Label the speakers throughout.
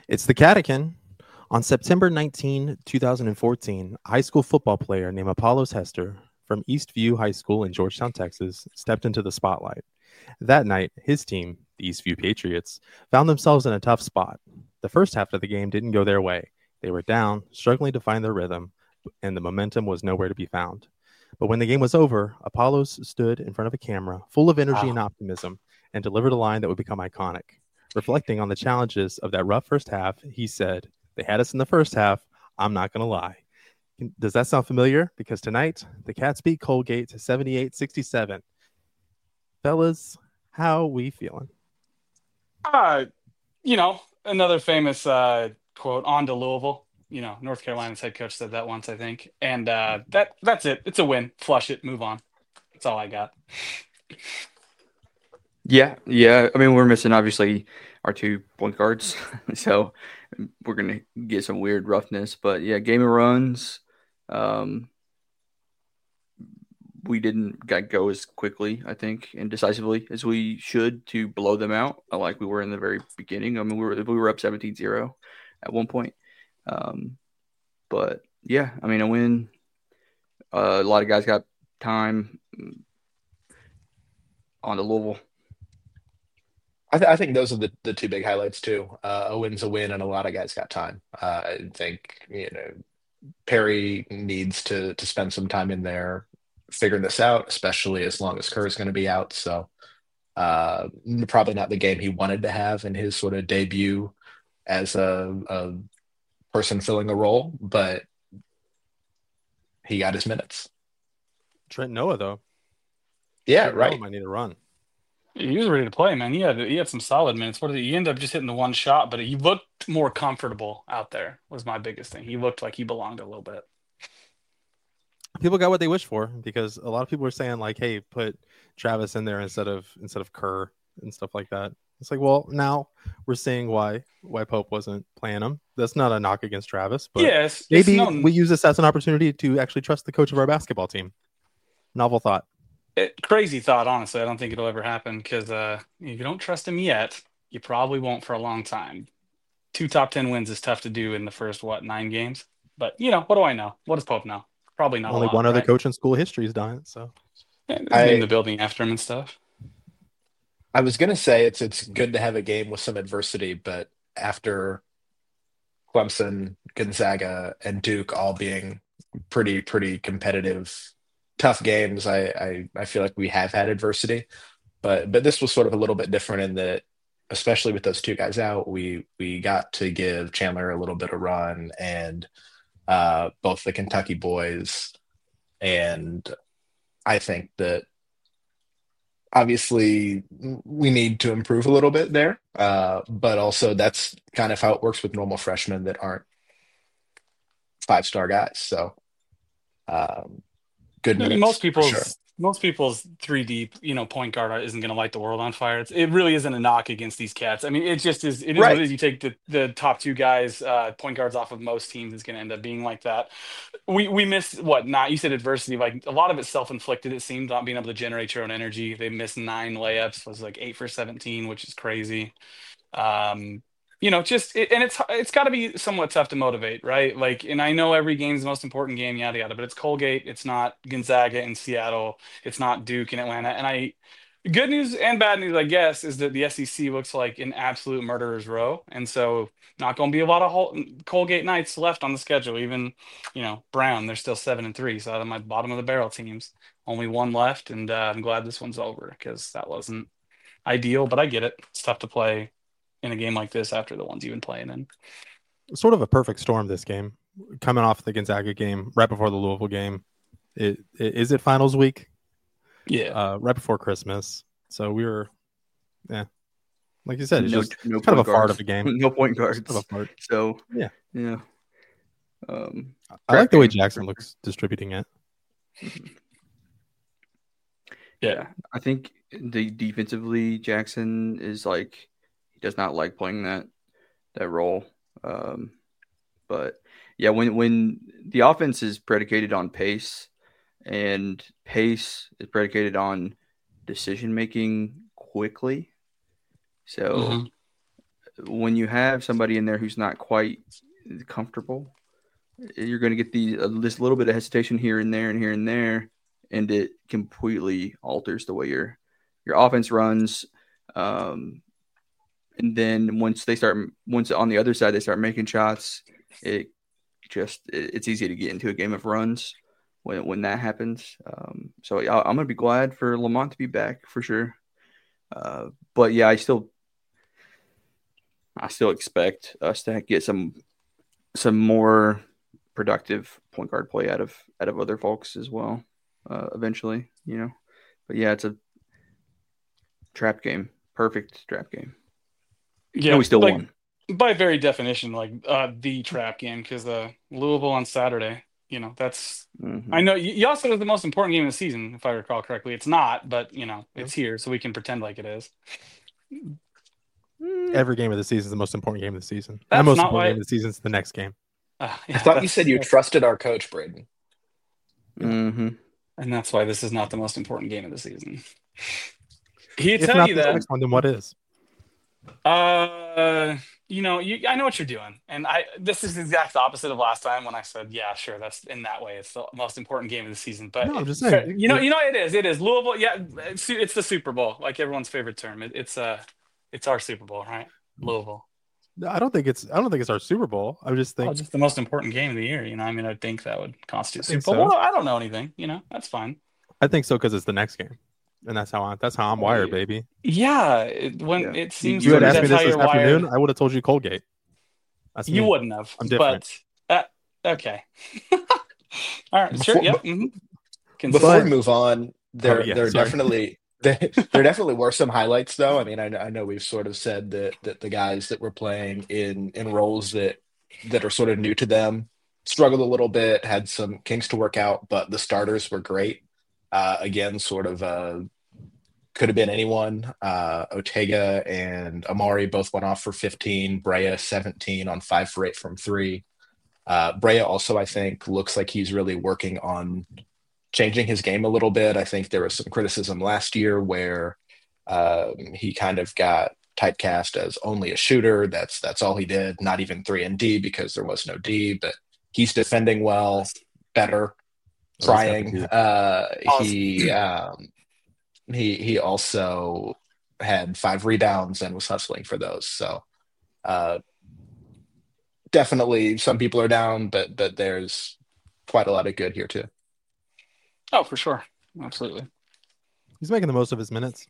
Speaker 1: It's the Catechin. On September 19, 2014, a high school football player named Apollos Hester from Eastview High School in Georgetown, Texas, stepped into the spotlight. That night, his team, the Eastview Patriots, found themselves in a tough spot. The first half of the game didn't go their way. They were down, struggling to find their rhythm, and the momentum was nowhere to be found. But when the game was over, Apollos stood in front of a camera, full of energy and
Speaker 2: Wow.
Speaker 1: optimism, and delivered a line that would become iconic. Reflecting on the challenges of that rough first half, he said, "They had us in the first half. I'm not going to lie." Does that sound familiar? Because tonight, the Cats beat Colgate 78-67. Fellas, how we feeling?
Speaker 2: Uh, another famous quote on to Louisville. North Carolina's head coach said that once, I think. And that's it. It's a win. Flush it. Move on. That's all I got.
Speaker 3: Yeah, yeah. I mean, we're missing obviously our two point guards, so we're gonna get some weird roughness. But yeah, game of runs. Um, we didn't go as quickly, I think, and decisively as we should to blow them out, like we were in the very beginning. I mean, we were up 17-0 at one point. Um, but yeah, I mean, a win. A lot of guys got time on the Louisville.
Speaker 4: I think those are the two big highlights too. A win's a win, and a lot of guys got time. I think Perry needs to spend some time in there figuring this out, especially as long as Kerr's going to be out. So probably not the game he wanted to have in his sort of debut as a person filling a role, but he got his minutes.
Speaker 1: Trent Noah, though.
Speaker 4: Yeah,
Speaker 1: Trent Noah
Speaker 4: right.
Speaker 1: might need a run.
Speaker 2: He was ready to play, man. He had some solid minutes. He ended up just hitting the one shot, but he looked more comfortable out there, was my biggest thing. He looked like he belonged a little bit.
Speaker 1: People got what they wished for because a lot of people were saying like, "Hey, put Travis in there instead of Kerr and stuff like that." It's like, well, now we're seeing why Pope wasn't playing him. That's not a knock against Travis, but
Speaker 2: Yeah, it's
Speaker 1: maybe
Speaker 2: no
Speaker 1: we use this as an opportunity to actually trust the coach of our basketball team. Novel thought.
Speaker 2: crazy thought, honestly. I don't think it'll ever happen because if you don't trust him yet, you probably won't for a long time. Two top 10 wins is tough to do in the first, what, 9 games? But, what do I know? What does Pope know? Probably not a
Speaker 1: Only one
Speaker 2: lot,
Speaker 1: other
Speaker 2: right?
Speaker 1: coach in school history has done it. So
Speaker 2: Yeah, there's name
Speaker 4: I
Speaker 2: the building after him and stuff.
Speaker 4: I was gonna say it's good to have a game with some adversity, but after Clemson, Gonzaga, and Duke all being pretty competitive, tough games, I feel like we have had adversity, but this was sort of a little bit different in that, especially with those two guys out, we got to give Chandler a little bit of run and both the Kentucky boys, and I think that obviously we need to improve a little bit there. But also that's kind of how it works with normal freshmen that aren't five-star guys. So um, good
Speaker 2: I mean,
Speaker 4: minutes for sure.
Speaker 2: most people's 3D, point guard isn't going to light the world on fire. It really isn't a knock against these cats. I mean, it just is. It is what
Speaker 4: Right.
Speaker 2: it is. You take the top two guys, point guards off of most teams, is going to end up being like that. We missed what? Not you said adversity. Like a lot of it self inflicted. It seemed not being able to generate your own energy. They missed 9 layups. Was like 8 for 17, which is crazy. Um, and it's got to be somewhat tough to motivate, right? Like, and I know every game's the most important game, yada yada, but it's Colgate, it's not Gonzaga in Seattle, it's not Duke in Atlanta, and good news and bad news, I guess, is that the SEC looks like an absolute murderer's row, and so not going to be a lot of Colgate nights left on the schedule. Even, Brown, they're still 7-3, so out of my bottom of the barrel teams, only one left, and I'm glad this one's over because that wasn't ideal, but I get it. It's tough to play in a game like this after the ones you've been playing in.
Speaker 1: sort of a perfect storm this game, coming off the Gonzaga game right before the Louisville game. Is it finals week?
Speaker 2: Yeah.
Speaker 1: Right before Christmas. So we were, yeah, like you said, it's
Speaker 3: No,
Speaker 1: just
Speaker 3: no
Speaker 1: kind of
Speaker 3: point
Speaker 1: a fart
Speaker 3: guards.
Speaker 1: of a game.
Speaker 3: No point
Speaker 1: Just kind of
Speaker 3: guards.
Speaker 1: a fart.
Speaker 3: So
Speaker 1: Yeah,
Speaker 3: yeah,
Speaker 1: I like
Speaker 3: crap
Speaker 1: the way
Speaker 3: game.
Speaker 1: Jackson looks distributing it.
Speaker 3: Yeah, I think the defensively Jackson is like he does not like playing that role. Um, but yeah, when the offense is predicated on pace and pace is predicated on decision making quickly, so
Speaker 2: Hmm.
Speaker 3: when you have somebody in there who's not quite comfortable, you're going to get this little bit of hesitation here and there and here and there, and it completely alters the way your offense runs. And then once on the other side they start making shots, it's easy to get into a game of runs when that happens. So I'm going to be glad for Lamont to be back for sure. But yeah, I still expect us to get some more productive point guard play out of other folks as well, eventually, But yeah, it's a trap game, perfect trap game.
Speaker 2: Yeah,
Speaker 3: and we still won.
Speaker 2: By very definition, the trap game, because Louisville on Saturday, that's.
Speaker 3: Mm-hmm.
Speaker 2: I know y'all said it was the most important game of the season, if I recall correctly. It's not, but it's here, so we can pretend like it is.
Speaker 1: Every game of the season is the most important game of the season.
Speaker 2: That's
Speaker 1: the most
Speaker 2: not
Speaker 1: important
Speaker 2: why-
Speaker 1: game of the season is the next game.
Speaker 2: Yeah,
Speaker 4: I thought you said you trusted our coach, Braden.
Speaker 3: Mm-hmm.
Speaker 2: and that's why this is not the most important game of the season. He'd
Speaker 1: If
Speaker 2: tell
Speaker 1: not
Speaker 2: you
Speaker 1: the
Speaker 2: that.
Speaker 1: next one, then what is?
Speaker 2: I know what you're doing, and this is the exact opposite of last time when I said, yeah, sure, that's in that way, it's the most important game of the season. But
Speaker 1: No, I'm just saying.
Speaker 2: it is Louisville. Yeah, it's the Super Bowl, like everyone's favorite term. It's our Super Bowl, right? Louisville.
Speaker 1: I don't think it's our Super Bowl. I just think
Speaker 2: Just the most important game of the year. I think that would constitute
Speaker 1: I think
Speaker 2: Super Bowl.
Speaker 1: so.
Speaker 2: Well, I don't know anything. That's fine.
Speaker 1: I think so because it's the next game, and that's how I'm wired, baby.
Speaker 2: Yeah, it seems
Speaker 1: You had
Speaker 2: like
Speaker 1: asked me
Speaker 2: that's
Speaker 1: this
Speaker 2: how you're
Speaker 1: afternoon,
Speaker 2: wired.
Speaker 1: I would have told you Colgate. That's
Speaker 2: You
Speaker 1: me.
Speaker 2: wouldn't have.
Speaker 1: I'm different.
Speaker 2: But okay. All right. Sure. Yep. Mm-hmm.
Speaker 4: Before we move on, there
Speaker 1: sorry.
Speaker 4: definitely there definitely were some highlights, though. I mean, I know we've sort of said that the guys that were playing in roles that are sort of new to them struggled a little bit, had some kinks to work out, but the starters were great. Again, sort of could have been anyone. Ortega and Amari both went off for 15. Brea 17 on 5 for 8 from 3. Brea also, I think, looks like he's really working on changing his game a little bit. I think there was some criticism last year where he kind of got typecast as only a shooter. That's all he did, not even 3 and D because there was no D, but he's defending well, better, trying. He also had 5 rebounds and was hustling for those. So definitely some people are down, but there's quite a lot of good here too.
Speaker 2: Oh, for sure. Absolutely.
Speaker 1: He's making the most of his minutes.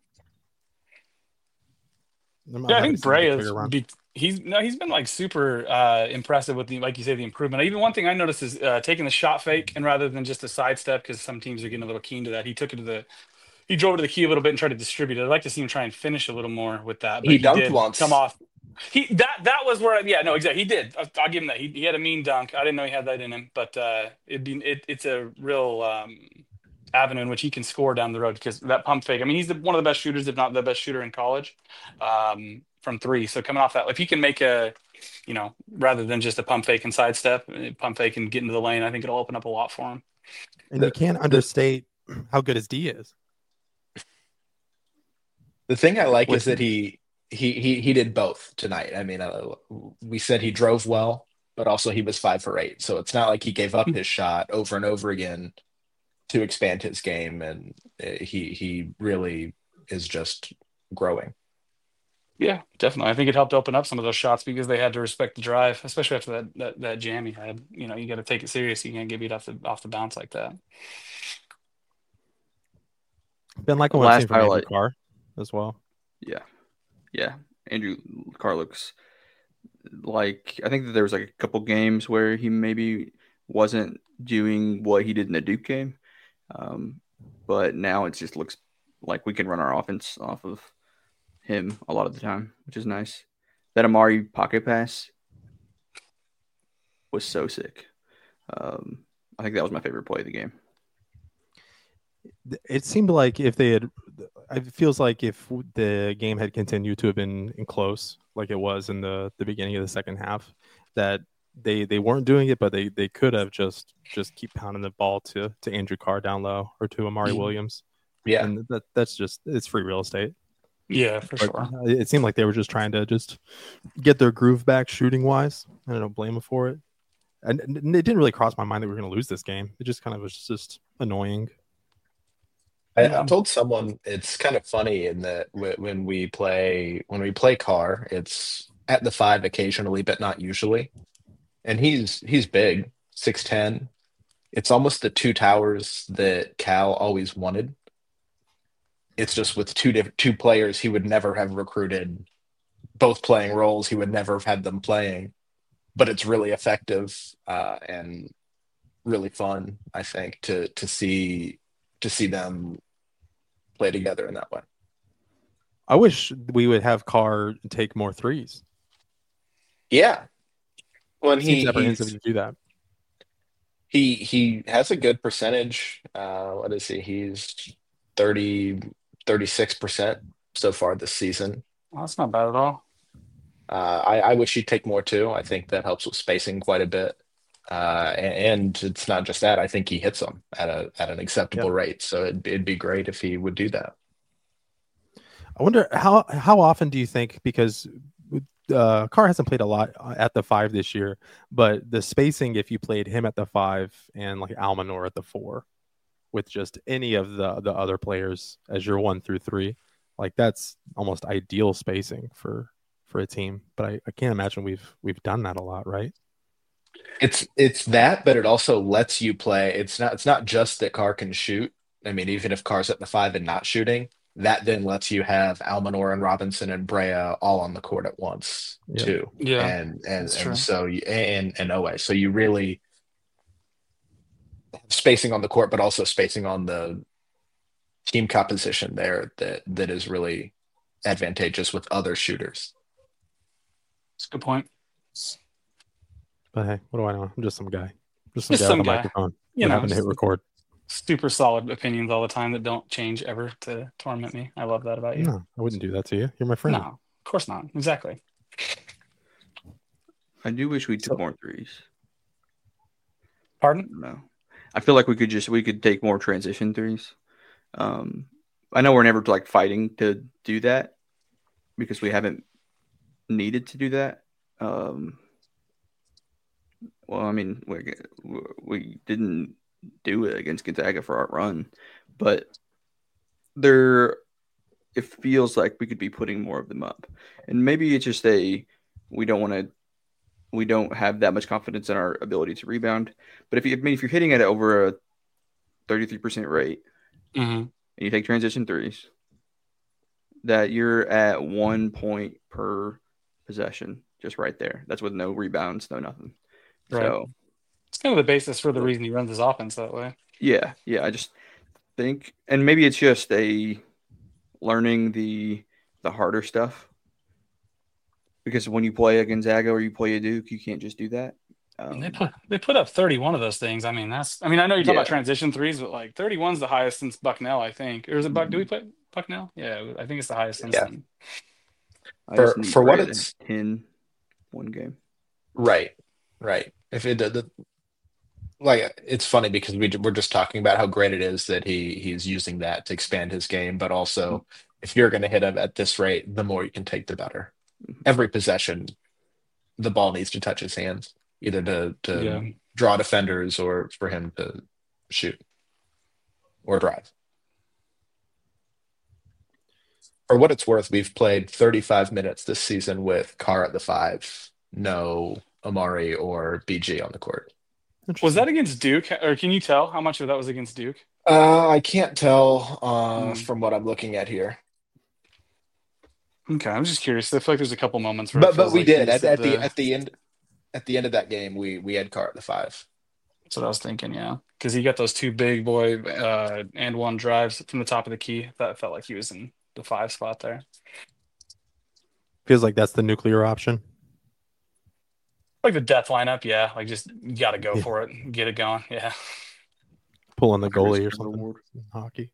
Speaker 2: I think Brea he's been super impressive with like you say, the improvement. Even one thing I noticed is taking the shot fake, and rather than just a sidestep, because some teams are getting a little keen to that, he drove to the key a little bit and tried to distribute it. I'd like to see him try and finish a little more with that. But
Speaker 4: he dunked once.
Speaker 2: Come off. That was where exactly, he did. I'll give him that. He had a mean dunk. I didn't know he had that in him, but it's a real avenue in which he can score down the road, because that pump fake. I mean, he's one of the best shooters, if not the best shooter in college, from 3. So coming off that, if he can make rather than just a pump fake and sidestep, pump fake and get into the lane, I think it'll open up a lot for him.
Speaker 1: And you can't understate how good his D is.
Speaker 4: The thing I like is that he did both tonight. I mean, we said he drove well, but also he was 5 for 8. So it's not like he gave up his shot over and over again to expand his game, and he really is just growing.
Speaker 2: Yeah, definitely. I think it helped open up some of those shots because they had to respect the drive, especially after that jam he had. You got to take it serious. You can't get beat off the bounce like that.
Speaker 1: Been like what I've seen from Andrew Carr as well.
Speaker 3: Yeah. Andrew Carr looks like, I think that there was like a couple games where he maybe wasn't doing what he did in the Duke game. But now it just looks like we can run our offense off of him a lot of the time, which is nice. That Amari pocket pass was so sick. I think that was my favorite play of the game.
Speaker 1: It seemed like it feels like if the game had continued to have been close, like it was in the beginning of the second half, that they weren't doing it, but they could have just keep pounding the ball to Andrew Carr down low or to Amari Williams.
Speaker 4: Yeah.
Speaker 1: And that's just, it's free real estate.
Speaker 2: Yeah, for
Speaker 1: But
Speaker 2: sure.
Speaker 1: it seemed like they were just trying to just get their groove back shooting wise. I don't blame them for it. And it didn't really cross my mind that we were going to lose this game. It just kind of was just annoying.
Speaker 4: I told someone it's kind of funny in that when we play Carr, it's at the five occasionally, but not usually. And he's big, 6'10". It's almost the two towers that Cal always wanted. It's just with two players he would never have recruited, both playing roles. He would never have had them playing, but it's really effective and really fun, I think, to see them play together in that way.
Speaker 1: I wish we would have Carr take more threes.
Speaker 4: Yeah. When
Speaker 1: It seems apprehensive to do that.
Speaker 4: he has a good percentage. What is he? He's 36% so far this season.
Speaker 2: Well, that's not bad at all.
Speaker 4: I wish he'd take more too. I think that helps with spacing quite a bit. And it's not just that. I think he hits them at an acceptable rate. So it'd be great if he would do that.
Speaker 1: I wonder how often do you think, because Carr hasn't played a lot at the five this year, but the spacing, if you played him at the five and like Almanor at the four with just any of the other players as your 1 through 3, like that's almost ideal spacing for a team. But I can't imagine we've done that a lot, right?
Speaker 4: It's that, but it also lets you play. It's not just that Carr can shoot. I mean, even if Carr's at the five and not shooting, that then lets you have Almanor and Robinson and Brea all on the court at once too.
Speaker 2: Yeah,
Speaker 4: and
Speaker 2: that's true.
Speaker 4: so and Owe. So you really spacing on the court, but also spacing on the team composition there that is really advantageous with other shooters.
Speaker 2: That's a good point.
Speaker 1: But hey, what do I know? I'm just some guy. Just
Speaker 2: Just
Speaker 1: guy
Speaker 2: some
Speaker 1: with a
Speaker 2: guy.
Speaker 1: microphone.
Speaker 2: You know,
Speaker 1: Having to hit record.
Speaker 2: super solid opinions all the time that don't change ever to torment me. I love that about you.
Speaker 1: No, I wouldn't do that to you. You're my friend.
Speaker 2: No, of course not. Exactly.
Speaker 3: I do wish we took more threes.
Speaker 2: Pardon?
Speaker 3: No, I feel like we could take more transition threes. I know we're never like fighting to do that because we haven't needed to do that. Well, I mean, we didn't do it against Gonzaga for our run, but it feels like we could be putting more of them up, and maybe it's just we don't have that much confidence in our ability to rebound. But if you're hitting it over a 33% rate, and you take transition threes, that you're at 1 point per possession, just right there. That's with no rebounds, no nothing.
Speaker 2: Right. So it's kind of the basis for the reason he runs his offense that way.
Speaker 3: Yeah. I just think, and maybe it's just learning the harder stuff. Because when you play a Gonzaga or you play a Duke, you can't just do that.
Speaker 2: They put up 31 of those things. I know you're talking about transition threes, but like 31's the highest since Bucknell, I think. Or is it do we play Bucknell? Yeah, I think it's the highest since then.
Speaker 4: For what it's
Speaker 3: 10 one game.
Speaker 4: Right. If it's funny because we're just talking about how great it is that he's using that to expand his game, but also if you're going to hit him at this rate, the more you can take, the better. Every possession, the ball needs to touch his hands, either to draw defenders or for him to shoot or drive. For what it's worth, we've played 35 minutes this season with Carr at the five, no Amari or BG on the court.
Speaker 2: Was that against Duke, or can you tell how much of that was against Duke?
Speaker 4: I can't tell from what I'm looking at here.
Speaker 2: Okay, I'm just curious. I feel like there's a couple moments where,
Speaker 4: but we did at the end of that game. We had Carr at the five.
Speaker 2: That's what I was thinking. Yeah, because he got those two big boy and one drives from the top of the key. That felt like he was in the 5 spot there.
Speaker 1: Feels like that's the nuclear option.
Speaker 2: Like the death lineup, yeah. Like just you got to go for it, get it going. Yeah.
Speaker 1: Pulling the goalie or something in hockey.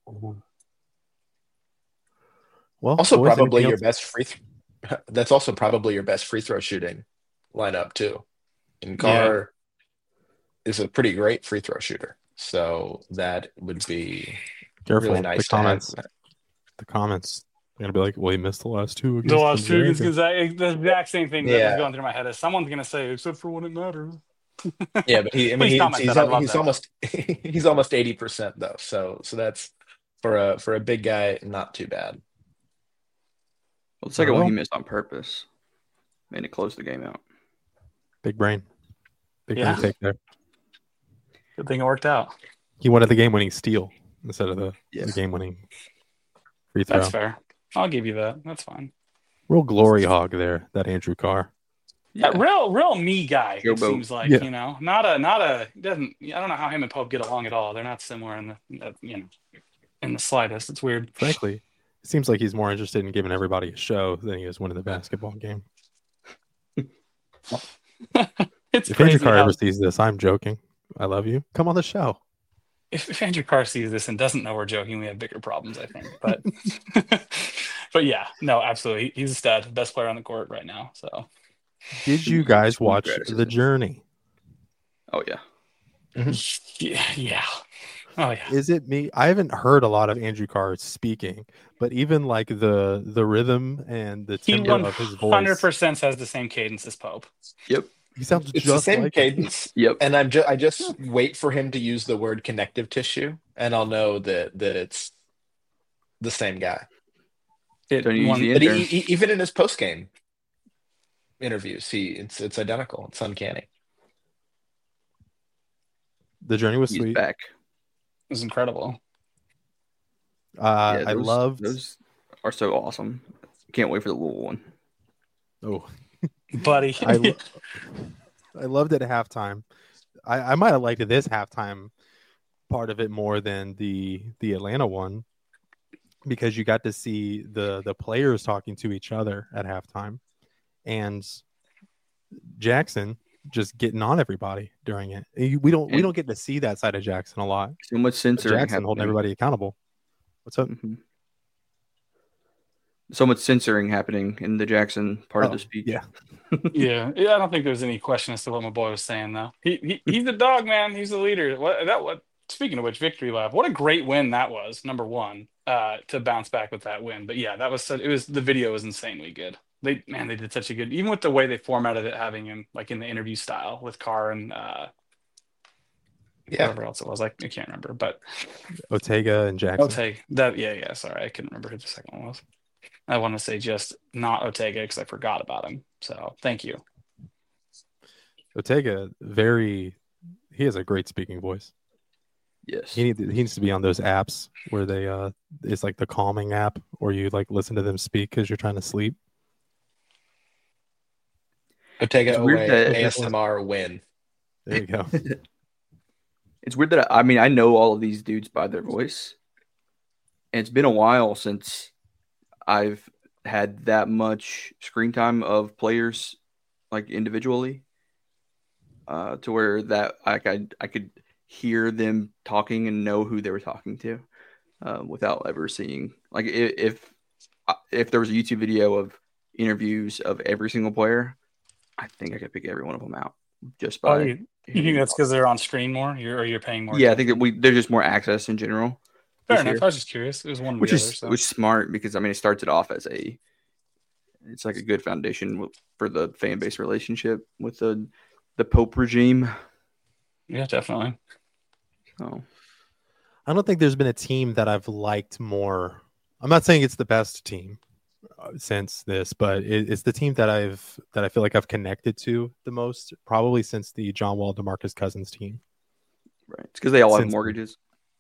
Speaker 1: Well,
Speaker 4: also probably your best that's also probably your best free throw shooting lineup too. And Carr is a pretty great free throw shooter, so that would be
Speaker 1: careful
Speaker 4: really nice.
Speaker 1: The comments. gonna be like, well, he missed the last two against
Speaker 2: The last two against
Speaker 1: Gonzaga.
Speaker 2: Gonzaga. The exact same thing that was
Speaker 4: Yeah.
Speaker 2: going through my head. Is someone's gonna say, except for when it matters.
Speaker 4: Yeah, but
Speaker 2: Please comment that. I'd love
Speaker 4: he's
Speaker 2: that.
Speaker 4: almost he's almost 80% though. So that's for a big guy, not too bad.
Speaker 3: Well, the second one he missed on purpose. Made it close the game out.
Speaker 1: Big brain. Big brain take there.
Speaker 2: Good thing it worked out.
Speaker 1: He wanted the game-winning steal instead of the game-winning free throw.
Speaker 2: That's fair. I'll give you that. That's fine.
Speaker 1: Real glory hog there, that Andrew Carr.
Speaker 2: Yeah, real me guy.
Speaker 3: Yo,
Speaker 2: It
Speaker 3: Bo.
Speaker 2: seems like not a doesn't. I don't know how him and Pope get along at all. They're not similar in the slightest. It's weird.
Speaker 1: Frankly, it seems like he's more interested in giving everybody a show than he is winning the basketball game.
Speaker 2: It's
Speaker 1: if
Speaker 2: crazy
Speaker 1: Andrew Carr
Speaker 2: how-
Speaker 1: ever sees this, I'm joking. I love you. Come on the show.
Speaker 2: if Andrew Carr sees this and doesn't know we're joking, we have bigger problems, I think. But but yeah, no, absolutely. He's a stud, best player on the court right now. So
Speaker 1: Did you guys watch
Speaker 3: Congrats.
Speaker 1: The Journey?
Speaker 3: Oh yeah.
Speaker 2: yeah. Oh yeah.
Speaker 1: Is it me? I haven't heard a lot of Andrew Carr speaking, but even like the rhythm and the
Speaker 2: He
Speaker 1: timbre of his voice,
Speaker 2: 100% has the same cadence as Pope.
Speaker 3: Yep.
Speaker 1: he sounds
Speaker 4: It's
Speaker 1: just
Speaker 4: the same
Speaker 1: like
Speaker 4: cadence.
Speaker 3: Yep.
Speaker 4: And I just wait for him to use the word connective tissue, and I'll know that it's the same guy.
Speaker 2: It,
Speaker 3: Don't you
Speaker 2: one-
Speaker 3: use
Speaker 4: But
Speaker 3: the intern?
Speaker 4: even in his post game interviews, it's identical. It's uncanny.
Speaker 1: The Journey was
Speaker 3: He's
Speaker 1: sweet.
Speaker 3: back.
Speaker 2: was incredible.
Speaker 1: I
Speaker 3: those-
Speaker 1: loved.
Speaker 3: those are so awesome. Can't wait for the little one.
Speaker 1: Oh,
Speaker 2: Buddy.
Speaker 1: I loved it at halftime. I might have liked this halftime part of it more than the Atlanta one, because you got to see the players talking to each other at halftime, and Jackson just getting on everybody during it. We don't get to see that side of Jackson a lot.
Speaker 3: So much censoring
Speaker 1: Jackson holding
Speaker 3: happening.
Speaker 1: everybody accountable. What's up?
Speaker 3: Mhm. So much censoring happening in the Jackson part of
Speaker 1: Oh,
Speaker 3: the speech.
Speaker 1: yeah.
Speaker 2: yeah. I don't think there's any question as to what my boy was saying though. He's the dog, man. He's the leader. Speaking of which, victory lap. What a great win that was. Number one, to bounce back with that win. But yeah, the video was insanely good. They did such a good, even with the way they formatted it, having him like in the interview style with Carr and whatever else it was. I can't remember, but
Speaker 1: Ortega and Jackson.
Speaker 2: Ortega. Sorry, I couldn't remember who the second one was. I want to say just not Ortega because I forgot about him. So thank you.
Speaker 1: Ortega, he has a great speaking voice.
Speaker 3: Yes.
Speaker 1: He needs to be on those apps where they it's like the calming app where you like listen to them speak because you're trying to sleep.
Speaker 4: Ortega
Speaker 3: It's weird
Speaker 4: away,
Speaker 3: that-
Speaker 4: ASMR win.
Speaker 1: There you go.
Speaker 3: It's weird that I know all of these dudes by their voice. And it's been a while since I've had that much screen time of players like individually. To where that I could hear them talking and know who they were talking to without ever seeing, like, if there was a YouTube video of interviews of every single player, I think I could pick every one of them out just by.
Speaker 2: You think that's because they're on screen more, or you're paying more?
Speaker 3: Yeah, I think that there's just more access in general.
Speaker 2: Fair
Speaker 3: this
Speaker 2: enough.
Speaker 3: year.
Speaker 2: I was just curious. It was one of
Speaker 3: Which
Speaker 2: the
Speaker 3: is
Speaker 2: others. So.
Speaker 3: which is smart because it starts it off as it's like a good foundation for the fan base relationship with the Pope regime.
Speaker 2: Yeah, definitely.
Speaker 3: So
Speaker 1: I don't think there's been a team that I've liked more. I'm not saying it's the best team since this, but it's the team that I feel like I've connected to the most, probably since the John Wall, DeMarcus Cousins team.
Speaker 3: right, it's because they all have
Speaker 1: Since-
Speaker 3: mortgages.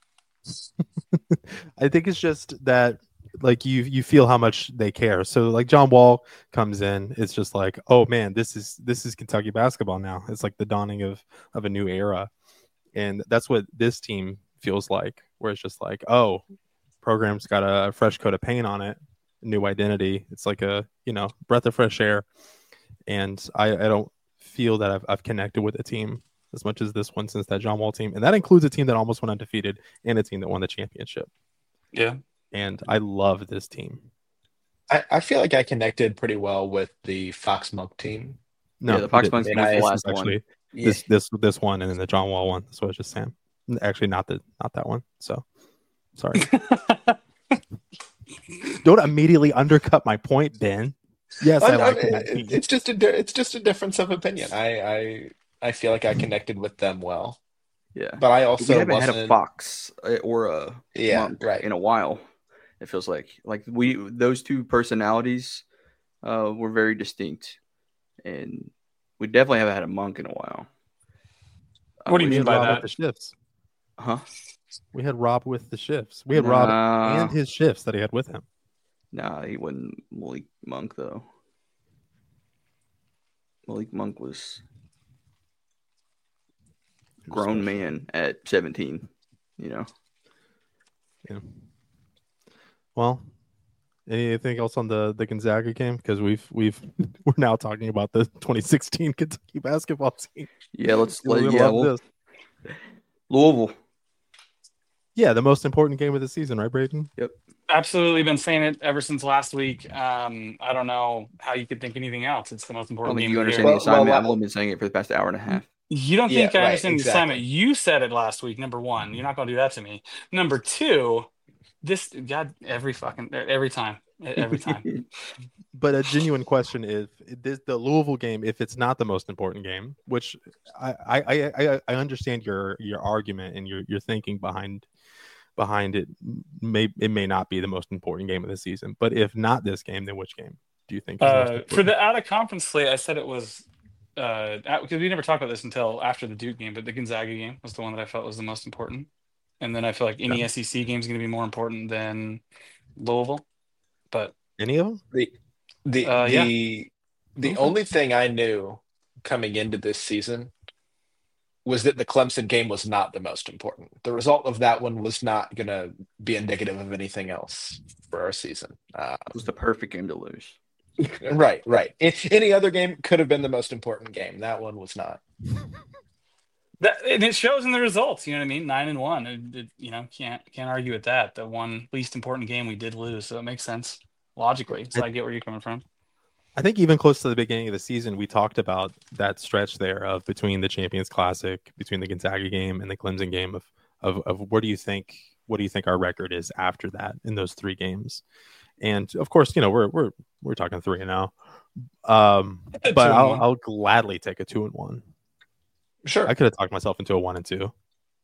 Speaker 1: I think it's just that like you feel how much they care. So like John Wall comes in, it's just like, oh man, this is Kentucky basketball now. It's like the dawning of a new era. And that's what this team feels like, where it's just like, oh, program's got a fresh coat of paint on it, new identity. It's like a, breath of fresh air. And I don't feel that I've connected with the team as much as this one since that John Wall team. And that includes a team that almost went undefeated and a team that won the championship.
Speaker 2: Yeah.
Speaker 1: And I love this team.
Speaker 4: I feel like I connected pretty well with the Fox Monk team.
Speaker 1: No,
Speaker 3: Yeah, the Fox
Speaker 1: th-
Speaker 3: Monks
Speaker 1: this
Speaker 4: was the
Speaker 1: is
Speaker 3: last one.
Speaker 1: actually
Speaker 4: Yeah.
Speaker 1: this one, and then the John Wall one. That's what I was just saying. Actually, not that one. So sorry. Don't immediately undercut my point, Ben. Yes, I like that team.
Speaker 4: It's just a difference of opinion. I feel like I connected with them well,
Speaker 3: Yeah,
Speaker 4: but I
Speaker 3: we
Speaker 4: also
Speaker 3: haven't had a
Speaker 4: wasn't.
Speaker 3: Fox or a
Speaker 4: Yeah,
Speaker 3: Monk
Speaker 4: right.
Speaker 3: in a while. It feels like those two personalities were very distinct, and we definitely haven't had a Monk in a while.
Speaker 2: What do you
Speaker 1: We
Speaker 2: mean
Speaker 1: had
Speaker 2: by
Speaker 1: Rob
Speaker 2: that?
Speaker 1: with the shifts.
Speaker 3: Huh?
Speaker 1: We had Rob with the shifts. We had Rob and his shifts that he had with him.
Speaker 3: Nah, he wasn't Malik Monk though. Malik Monk was grown man at 17.
Speaker 1: Yeah. Well, anything else on the Gonzaga game? Because we're now talking about the 2016 Kentucky basketball team.
Speaker 3: Yeah,
Speaker 1: this.
Speaker 3: Louisville.
Speaker 1: Yeah, the most important game of the season, right, Braden?
Speaker 3: Yep.
Speaker 2: Absolutely been saying it ever since last week. I don't know how you could think anything else. It's the most
Speaker 3: I
Speaker 2: important
Speaker 3: don't think
Speaker 2: game
Speaker 3: you
Speaker 2: of the
Speaker 3: understand
Speaker 2: year.
Speaker 3: the assignment. I've only been saying it for the past hour and a half.
Speaker 2: You don't think I understand the
Speaker 4: exactly.
Speaker 2: assignment? You said it last week. Number one, you're not going to do that to me. Number two, every time.
Speaker 1: But a genuine question is the Louisville game, if it's not the most important game, which I understand your argument and your thinking behind it, it may not be the most important game of the season. But if not this game, then which game do you think is the most important?
Speaker 2: For the out of conference slate, I said it was because we never talked about this until after the Duke game, but the Gonzaga game was the one that I felt was the most important. And then I feel like any SEC game is going to be more important than Louisville. But
Speaker 1: any of them?
Speaker 4: The only thing I knew coming into this season was that the Clemson game was not the most important. The result of that one was not going to be indicative of anything else for our season.
Speaker 3: It was the perfect game to lose.
Speaker 4: Right. Any other game could have been the most important game. That one was not.
Speaker 2: And it shows in the results. You know what I mean? 9-1. Can't argue with that. The one least important game we did lose, so it makes sense logically. So I get where you're coming from.
Speaker 1: I think even close to the beginning of the season, we talked about that stretch there of between the Champions Classic, between the Gonzaga game and the Clemson game of what do you think our record is after that in those three games. And of course, we're talking 3-0. But I'll gladly take a 2-1.
Speaker 4: Sure.
Speaker 1: I could have talked myself into a 1-2.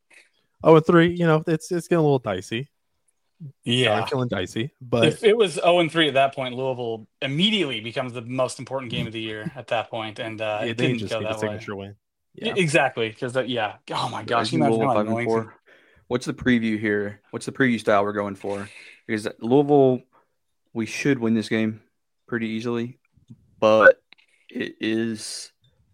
Speaker 1: 0-3, it's getting a little dicey.
Speaker 2: Yeah,
Speaker 1: I'm feeling dicey. But
Speaker 2: if it was 0-3 at that point, Louisville immediately becomes the most important game of the year at that point, and it didn't
Speaker 1: just
Speaker 2: go
Speaker 1: need
Speaker 2: that
Speaker 1: a signature win.
Speaker 2: Yeah. Exactly, because oh my gosh, you
Speaker 3: Louisville 5-4. What's the preview here? What's the preview style we're going for? Because Louisville, we should win this game pretty easily, but it is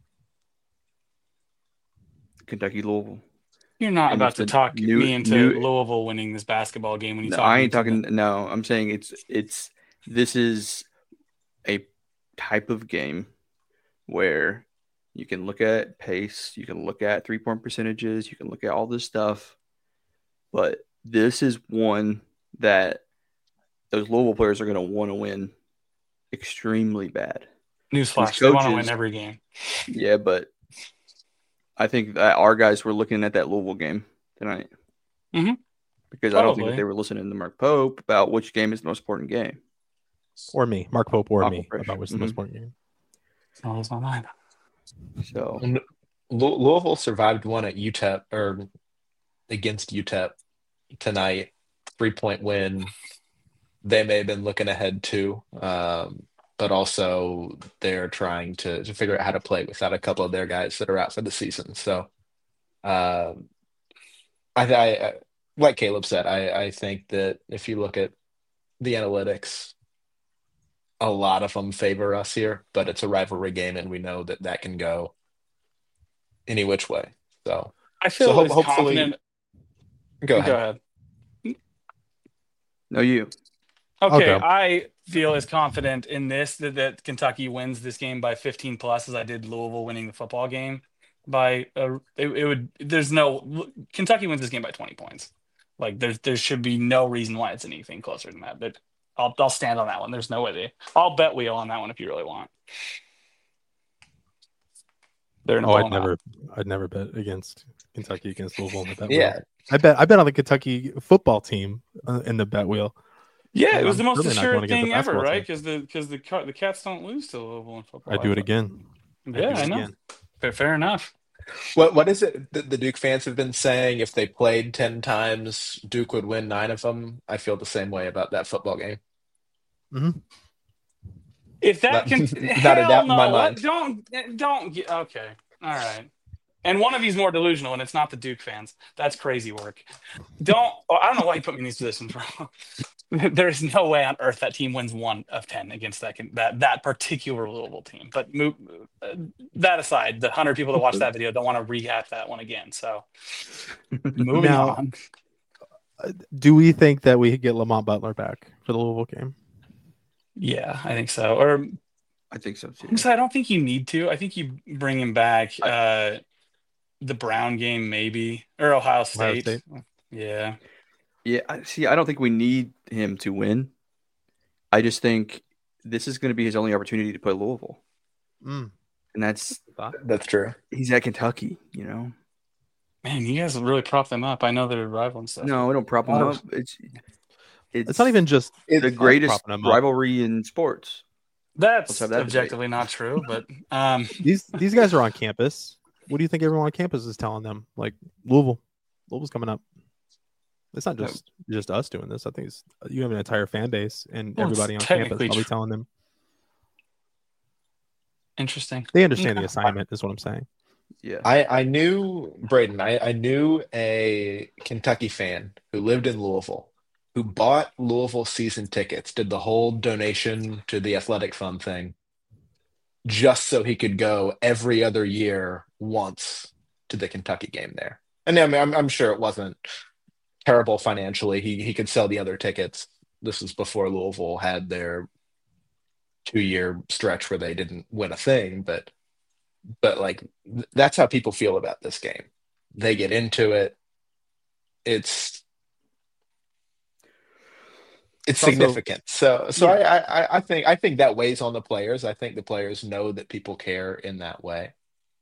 Speaker 3: Kentucky Louisville.
Speaker 2: You're not about to talk me into Louisville winning this basketball game when you talk.
Speaker 3: I ain't talking. No, I'm saying this is a type of game where you can look at pace, you can look at 3-point percentages, you can look at all this stuff, but this is one that those Louisville players are going to want to win extremely bad.
Speaker 2: Newsflash: they want to win every game.
Speaker 3: Yeah, but I think that our guys were looking at that Louisville game tonight.
Speaker 2: Mm-hmm.
Speaker 3: Because I don't think that they were listening to Mark Pope about which game is the most important game.
Speaker 1: Or me, Mark Pope or me, about which is the most important game.
Speaker 2: Oh, it's not mine.
Speaker 3: So
Speaker 4: Louisville survived one at UTEP or against UTEP tonight. 3-point win. They may have been looking ahead too. But also they're trying to figure out how to play without a couple of their guys that are out for the season. So I like Caleb said, I think that if you look at the analytics, a lot of them favor us here, but it's a rivalry game and we know that can go any which way. So
Speaker 2: I feel hopefully confident.
Speaker 4: Go ahead.
Speaker 3: No, you.
Speaker 2: Okay, I feel as confident in this that Kentucky wins this game by 15 plus as I did Louisville winning the football game by Kentucky wins this game by 20 points. Like there should be no reason why it's anything closer than that. But I'll stand on that one. There's no way I'll bet wheel on that one if you really want.
Speaker 1: I'd never bet against Kentucky against Louisville in the bet
Speaker 4: wheel.
Speaker 1: I bet on the Kentucky football team in the bet wheel.
Speaker 2: Yeah, it was
Speaker 1: I'm
Speaker 2: the most
Speaker 1: certainly not going
Speaker 2: assured
Speaker 1: against the
Speaker 2: thing ever,
Speaker 1: basketball
Speaker 2: right?
Speaker 1: team.
Speaker 2: Because the Cats don't lose to Louisville in football.
Speaker 1: I do it
Speaker 2: thought.
Speaker 1: again.
Speaker 2: Yeah, I know. Fair enough.
Speaker 4: What is it that the Duke fans have been saying? If they played 10 times, Duke would win 9 of them. I feel the same way about that football game.
Speaker 1: Mm-hmm.
Speaker 2: If that
Speaker 4: Not,
Speaker 2: can,
Speaker 4: not a
Speaker 2: hell
Speaker 4: doubt in my
Speaker 2: no.
Speaker 4: mind.
Speaker 2: Don't get okay. All right. And one of you's more delusional, and it's not the Duke fans. That's crazy work. I don't know why you put me in these positions, bro. There's no way on earth that team wins 1 of 10 against that particular Louisville team. But that aside, the 100 people that watch that video don't want to rehash that one again. So moving
Speaker 1: Now,
Speaker 2: on.
Speaker 1: do we think that we could get Lamont Butler back for the Louisville game?
Speaker 2: Yeah, I think so. Or
Speaker 3: I think so too.
Speaker 2: I don't think you need to. I think you bring him back. The Brown game, maybe, or Ohio State. Yeah.
Speaker 3: Yeah, I don't think we need him to win. I just think this is going to be his only opportunity to play Louisville.
Speaker 1: Mm.
Speaker 3: And that's
Speaker 4: true.
Speaker 3: He's at Kentucky, you know.
Speaker 2: Man, you guys really prop them up. I know they're rival and stuff.
Speaker 3: No, we don't prop them up. It's
Speaker 1: not even just
Speaker 3: the greatest rivalry in sports.
Speaker 2: That's objectively not true, but
Speaker 1: these guys are on campus. What do you think everyone on campus is telling them? Like Louisville's coming up. It's not just us doing this. I think you have an entire fan base and everybody on campus probably telling them.
Speaker 2: Interesting.
Speaker 1: They understand the assignment, is what I'm saying.
Speaker 3: Yeah.
Speaker 4: I knew Braden. I knew a Kentucky fan who lived in Louisville who bought Louisville season tickets, did the whole donation to the athletic fund thing, just so he could go every other year once to the Kentucky game there. And I mean, I'm sure it wasn't terrible financially. He could sell the other tickets. This was before Louisville had their 2-year stretch where they didn't win a thing, but like that's how people feel about this game. They get into it. It's significant. So yeah. I think that weighs on the players. I think the players know that people care in that way.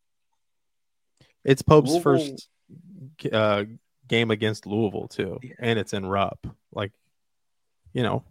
Speaker 1: It's Pope's first game against Louisville too, and it's in Rupp. Like, you know,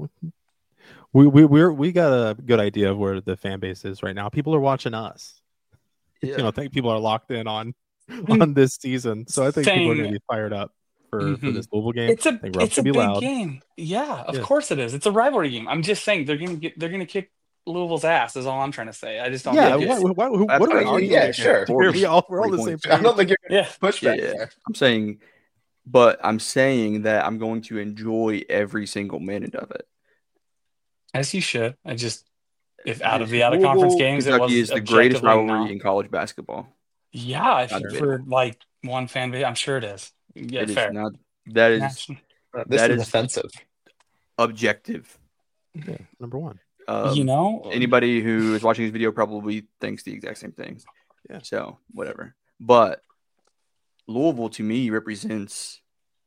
Speaker 1: we got a good idea of where the fan base is right now. People are watching us. Yeah. You know, I think people are locked in on this season, so I think people are going to be fired up for this Louisville game.
Speaker 2: It's a big game. Yeah, of course it is. It's a rivalry game. I'm just saying they're going to kick Louisville's ass. Is all I'm trying to say. I just don't.
Speaker 1: Yeah. What are we arguing?
Speaker 4: Yeah, sure.
Speaker 1: We're all the same page.
Speaker 4: I don't think you're going to push back there.
Speaker 3: I'm saying that I'm going to enjoy every single minute of it.
Speaker 2: As you should. If out of the out of conference games,
Speaker 3: Kentucky is the greatest rivalry in college basketball.
Speaker 2: Yeah, for like one fan base, I'm sure it is. Yeah,
Speaker 3: it
Speaker 2: fair.
Speaker 3: Is not, that is
Speaker 4: that is offensive.
Speaker 3: Objective.
Speaker 1: Yeah, number one.
Speaker 3: Anybody who is watching this video probably thinks the exact same thing.
Speaker 1: Yeah.
Speaker 3: So whatever. But Louisville to me represents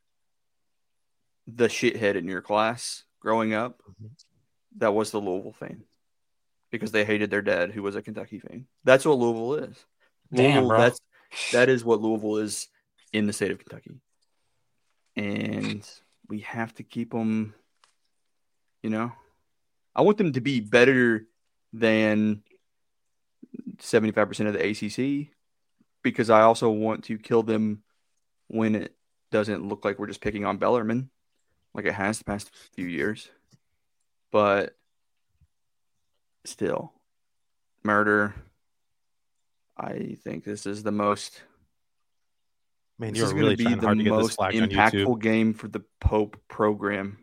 Speaker 3: the shithead in your class growing up. That was the Louisville fan. Because they hated their dad, who was a Kentucky fan. That's what Louisville is.
Speaker 2: Damn, bro.
Speaker 3: That is what Louisville is in the state of Kentucky. And we have to keep them, you know. I want them to be better than 75% of the ACC because I also want to kill them when it doesn't look like we're just picking on Bellarmine like it has the past few years. But still, murder. I think this is the most.
Speaker 1: Man, you're really trying hard to get this flagged on YouTube.
Speaker 3: Impactful game for the Pope program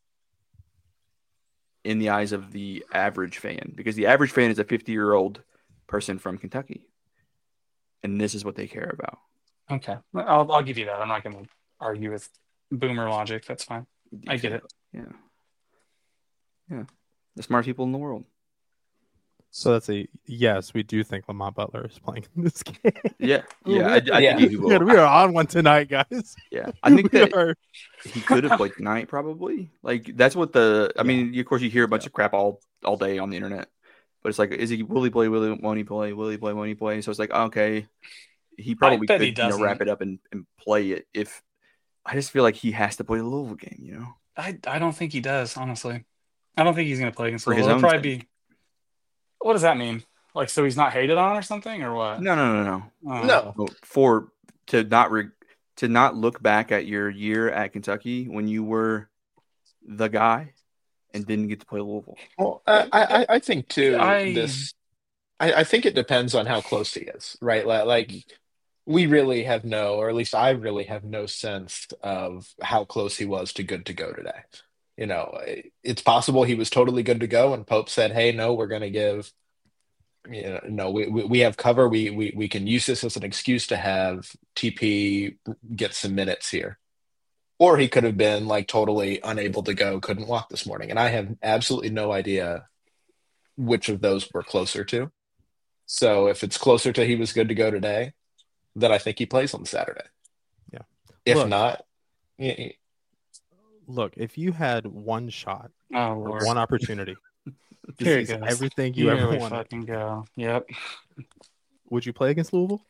Speaker 3: in the eyes of the average fan, because the average fan is a 50-year-old person from Kentucky, and this is what they care about.
Speaker 2: Okay, I'll give you that. I'm not going to argue with boomer logic. That's fine. I get it.
Speaker 3: Yeah. The smartest people in the world.
Speaker 1: So that's yes. We do think Lamont Butler is playing in this game.
Speaker 3: Yeah. I think he will.
Speaker 1: We are on one tonight, guys.
Speaker 3: Yeah, I think that he could have played tonight. Probably. Like that's what I mean, of course, you hear a bunch of crap all day on the internet, but it's like, will he play? Won't he play? Will he play? Won't he play? So it's like, okay, he probably could wrap it up and play it. If I just feel like he has to play the Louisville game, you know.
Speaker 2: I don't think he does, honestly. I don't think he's going to play against
Speaker 3: For his
Speaker 2: Louisville. It'll
Speaker 3: own
Speaker 2: probably
Speaker 3: sake.
Speaker 2: be. What does that mean? Like, so he's not hated on or something, or what?
Speaker 3: No.
Speaker 4: No.
Speaker 3: To not look back at your year at Kentucky when you were the guy and didn't get to play Louisville.
Speaker 4: Well, I think too.
Speaker 2: I
Speaker 4: I think it depends on how close he is, right? Like we really have no, or at least I really have no sense of how close he was to good to go today. It's possible he was totally good to go, and Pope said, "Hey, no, we're going to give." No, we have cover. We can use this as an excuse to have TP get some minutes here. Or he could have been like totally unable to go, couldn't walk this morning. And I have absolutely no idea which of those we're closer to. So if it's closer to he was good to go today, then I think he plays on Saturday.
Speaker 1: Yeah.
Speaker 4: If not,
Speaker 1: look, if you had one shot
Speaker 2: oh
Speaker 1: or
Speaker 2: Lord,
Speaker 1: one opportunity to
Speaker 2: here it
Speaker 1: seize
Speaker 2: goes.
Speaker 1: everything you
Speaker 2: Here
Speaker 1: ever
Speaker 2: we
Speaker 1: wanted,
Speaker 2: fucking go. Yep.
Speaker 1: would you play against Louisville?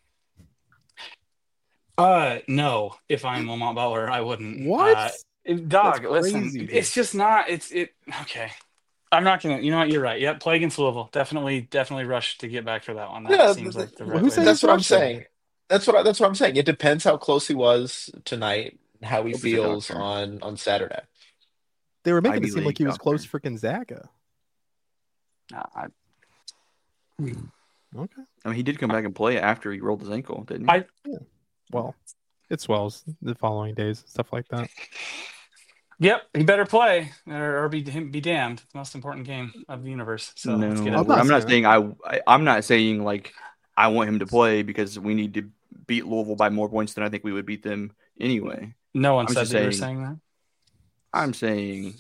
Speaker 2: No. If I'm Lamont Butler, I wouldn't.
Speaker 1: What?
Speaker 2: Dog,
Speaker 1: That's
Speaker 2: listen,
Speaker 1: crazy, dude.
Speaker 2: it's just not. Okay. I'm not gonna. You know what? You're right. Yep. Play against Louisville. Definitely rush to get back for that one. That
Speaker 4: Yeah,
Speaker 2: seems like the
Speaker 1: Well,
Speaker 2: right
Speaker 1: who
Speaker 2: way.
Speaker 1: said
Speaker 4: that's
Speaker 1: it's
Speaker 4: what I'm
Speaker 1: rushing?
Speaker 4: saying. That's what I'm saying. It depends how close he was tonight, how he
Speaker 3: Hope he's a
Speaker 4: feels
Speaker 3: doctor.
Speaker 4: on Saturday.
Speaker 1: They were making
Speaker 3: Ivy
Speaker 1: it seem like
Speaker 3: League
Speaker 1: he was
Speaker 3: doctor.
Speaker 1: close for Gonzaga. Okay.
Speaker 3: I mean, he did come back and play after he rolled his ankle, didn't he?
Speaker 1: Well, it swells the following days, stuff like that.
Speaker 2: Yep, he better play or be damned. The most important game of the universe. So let's get
Speaker 3: No,
Speaker 2: it.
Speaker 1: I'm
Speaker 3: I'm not
Speaker 1: saying
Speaker 3: saying I'm not saying like I want him to play because we need to beat Louisville by more points than I think we would beat them anyway.
Speaker 2: No one
Speaker 3: I'm
Speaker 2: said
Speaker 3: just
Speaker 2: that you were
Speaker 3: saying-
Speaker 2: saying that.
Speaker 3: I'm saying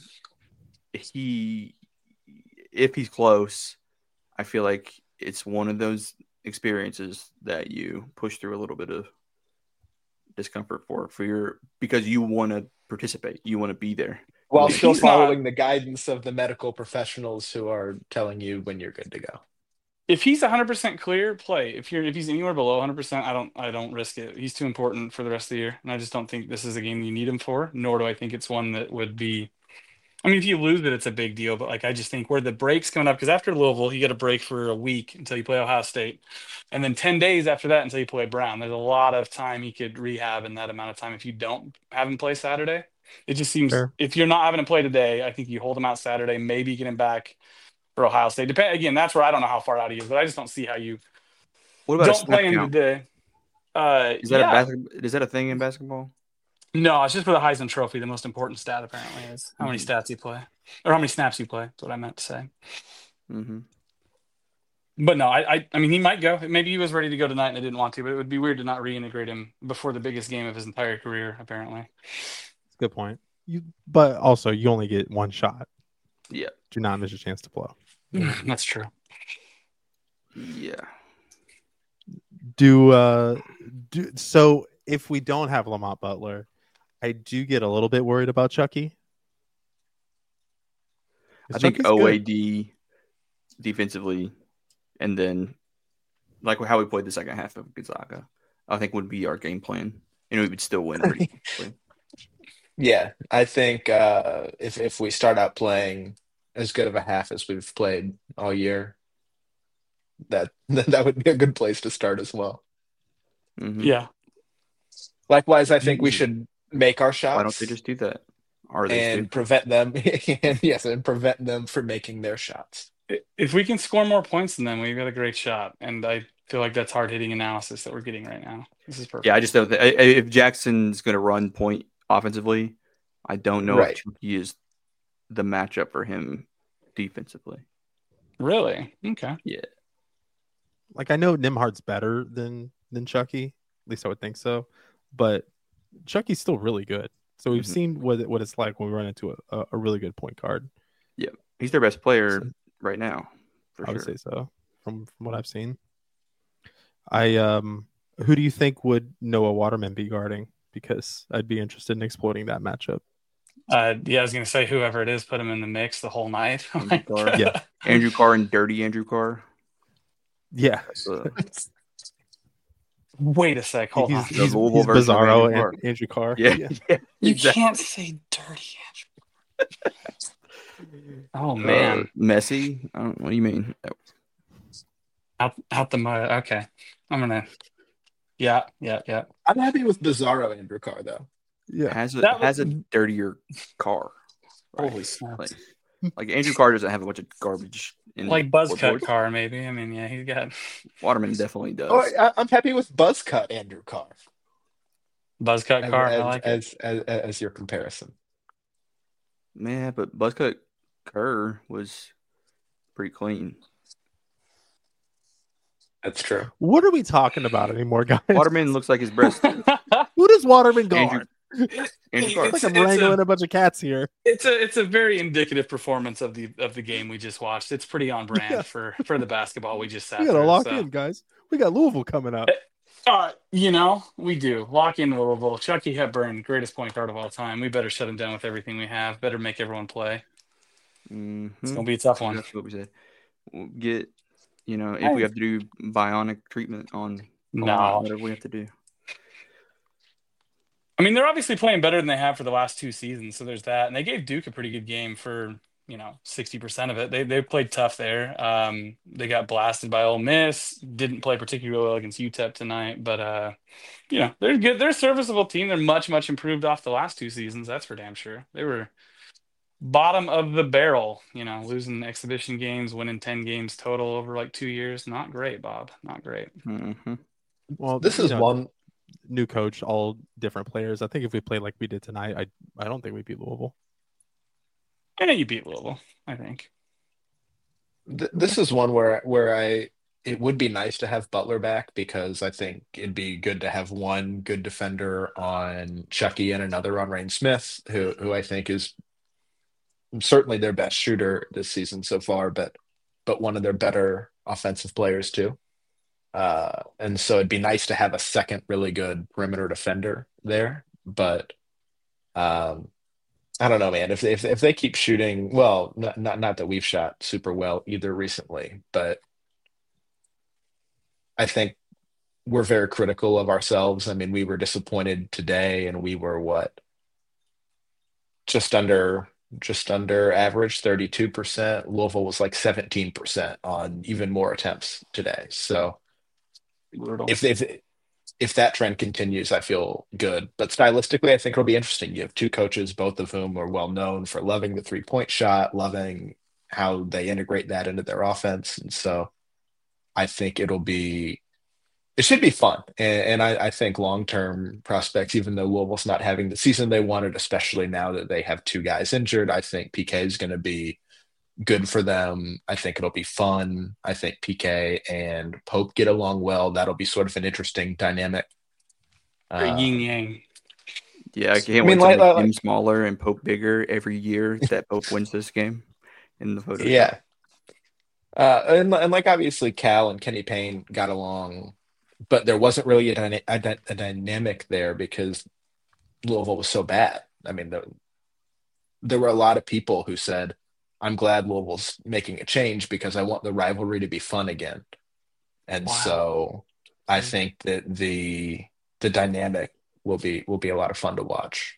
Speaker 3: if he's close, I feel like it's one of those experiences that you push through a little bit of discomfort because you want to participate, you want to be there.
Speaker 4: While
Speaker 2: If
Speaker 4: still
Speaker 2: he's not-
Speaker 4: following the guidance of the medical professionals who are telling you when you're good to go.
Speaker 2: If he's 100% clear, play. If he's anywhere below 100%, I don't risk it. He's too important for the rest of the year, and I just don't think this is a game you need him for. Nor do I think it's one that would be. I mean, if you lose it, it's a big deal. But like, I just think where the break's coming up, because after Louisville, you get a break for a week until you play Ohio State, and then 10 days after that until you play Brown. There's a lot of time he could rehab in that amount of time if you don't have him play Saturday. It just seems
Speaker 1: Fair.
Speaker 2: if you're not having him play today, I think you hold him out Saturday, maybe get him back for Ohio State. Again, that's where I don't know how far out he is, but I just don't see how you
Speaker 3: What about
Speaker 2: don't
Speaker 3: a
Speaker 2: play
Speaker 3: snap
Speaker 2: him
Speaker 3: count?
Speaker 2: today.
Speaker 3: Is that a thing in basketball?
Speaker 2: No, it's just for the Heisman Trophy. The most important stat apparently is how many stats you play, or how many snaps you play. That's what I meant to say.
Speaker 3: Mm-hmm.
Speaker 2: But no, I mean, he might go. Maybe he was ready to go tonight and they didn't want to. But it would be weird to not reintegrate him before the biggest game of his entire career. Apparently,
Speaker 1: Good point. But also, you only get one shot.
Speaker 3: Yeah.
Speaker 1: Do not miss a chance to blow.
Speaker 2: that's true.
Speaker 3: Yeah.
Speaker 1: So if we don't have Lamont Butler, I do get a little bit worried about Chucky.
Speaker 3: I think
Speaker 1: Chucky's good.
Speaker 3: OAD defensively, and then like how we played the second half of Gonzaga, I think would be our game plan, and we would still win pretty quickly.
Speaker 4: Yeah, I think if we start out playing as good of a half as we've played all year, that would be a good place to start as well.
Speaker 3: Mm-hmm.
Speaker 2: Yeah.
Speaker 4: Likewise, I think we should make our shots.
Speaker 3: Why don't they just do that?
Speaker 4: And prevent them? Yes, and prevent them from making their shots.
Speaker 2: If we can score more points than them, we've got a great shot. And I feel like that's hard hitting analysis that we're getting right now. This is perfect.
Speaker 3: Yeah, I just don't think if Jackson's going to run point offensively, I don't know if Chucky is the matchup for him defensively.
Speaker 2: Really? Okay.
Speaker 3: Yeah.
Speaker 1: Like I know Nimhard's better than Chucky. At least I would think so. But Chucky's still really good. So we've seen what it's like when we run into a really good point guard.
Speaker 3: Yeah, he's their best player right now.
Speaker 1: I would say so from what I've seen. Who do you think would Noah Waterman be guarding? Because I'd be interested in exploiting that matchup.
Speaker 2: I was going to say whoever it is, put him in the mix the whole night.
Speaker 1: Yeah,
Speaker 3: Andrew Carr and Dirty Andrew Carr.
Speaker 1: Yeah.
Speaker 2: Wait a sec. Hold on.
Speaker 1: He's Bizarro and Andrew Carr.
Speaker 3: Yeah.
Speaker 2: You can't say Dirty Andrew. Oh man,
Speaker 3: Messi. What do you mean?
Speaker 2: out the mud. Okay, I'm gonna. Yeah.
Speaker 4: I'm happy with Bizarro Andrew Carr though.
Speaker 1: Yeah.
Speaker 3: Has
Speaker 2: That was
Speaker 3: a dirtier car. Right?
Speaker 2: holy smokes.
Speaker 3: Like Andrew Carr doesn't have a bunch of garbage in his
Speaker 2: Like Buzzcut
Speaker 3: floorboards.
Speaker 2: car, maybe. I mean, yeah, he's got
Speaker 3: Waterman definitely does.
Speaker 4: Oh, I'm happy with Buzzcut Andrew Carr
Speaker 2: Buzzcut car. I like it.
Speaker 4: as your comparison.
Speaker 3: Man, but Buzzcut Kerr was pretty clean.
Speaker 4: That's true.
Speaker 1: What are we talking about anymore, guys?
Speaker 3: Waterman looks like his breast.
Speaker 1: Who does Waterman guard?
Speaker 3: Andrew Carr.
Speaker 1: It's like I'm wrangling a bunch of cats here.
Speaker 2: It's a very indicative performance of the game we just watched. It's pretty on brand for the basketball we just sat
Speaker 1: We gotta
Speaker 2: through.
Speaker 1: lock in, guys. We got Louisville coming up.
Speaker 2: We do. Lock in Louisville. Chucky Hepburn, greatest point guard of all time. We better shut him down with everything we have. Better make everyone play. It's gonna be a tough one.
Speaker 3: That's what we said. We'll get, if we have to do bionic treatment on whatever we have to do.
Speaker 2: I mean, they're obviously playing better than they have for the last 2 seasons, so there's that. And they gave Duke a pretty good game for 60% of it. They played tough there. They got blasted by Ole Miss. Didn't play particularly well against UTEP tonight, but they're good. They're a serviceable team. They're much improved off the last 2 seasons. That's for damn sure. They were bottom of the barrel. Losing exhibition games, winning 10 games total over like 2 years. Not great, Bob. Not great.
Speaker 3: Mm-hmm.
Speaker 1: Well,
Speaker 4: This is one.
Speaker 1: New coach, all different players. I think if we played like we did tonight, I don't think we beat Louisville.
Speaker 2: I know you beat Louisville, I think.
Speaker 4: This is one where it would be nice to have Butler back because I think it'd be good to have one good defender on Chucky and another on Rain Smith, who I think is certainly their best shooter this season so far, but one of their better offensive players too. And so it'd be nice to have a second really good perimeter defender there, but I don't know, man. If they keep shooting well, not that we've shot super well either recently, but I think we're very critical of ourselves. I mean, we were disappointed today, and we were just under average, 32%. Louisville was like 17% on even more attempts today. So if that trend continues, I feel good. But stylistically, I think it'll be interesting. You have 2 coaches, both of whom are well known for loving the 3-point shot, loving how they integrate that into their offense. And so I think it should be fun. And I think long-term prospects, even though Louisville's not having the season they wanted, especially now that they have 2 guys injured, I think PK is going to be good for them. I think it'll be fun. I think PK and Pope get along well. That'll be sort of an interesting dynamic.
Speaker 2: Yin yang.
Speaker 3: Yeah, I can't wait to make him smaller and Pope bigger every year that Pope wins this game in the photo.
Speaker 4: Yeah. And like obviously Cal and Kenny Payne got along, but there wasn't really a dynamic there because Louisville was so bad. I mean, there were a lot of people who said, I'm glad Louisville's making a change because I want the rivalry to be fun again. And so I think that the dynamic will be a lot of fun to watch.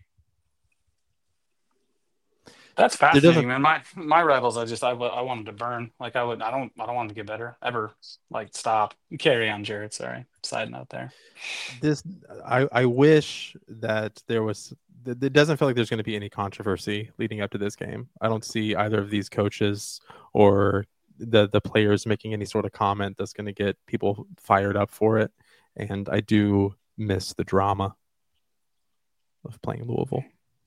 Speaker 2: That's fascinating, man. My rivals, I wanted to burn. Like I don't want to get better ever. Like stop. Carry on, Jared. Sorry. Side note there.
Speaker 1: I wish that there was. It doesn't feel like there's going to be any controversy leading up to this game. I don't see either of these coaches or the players making any sort of comment that's going to get people fired up for it. And I do miss the drama of playing Louisville.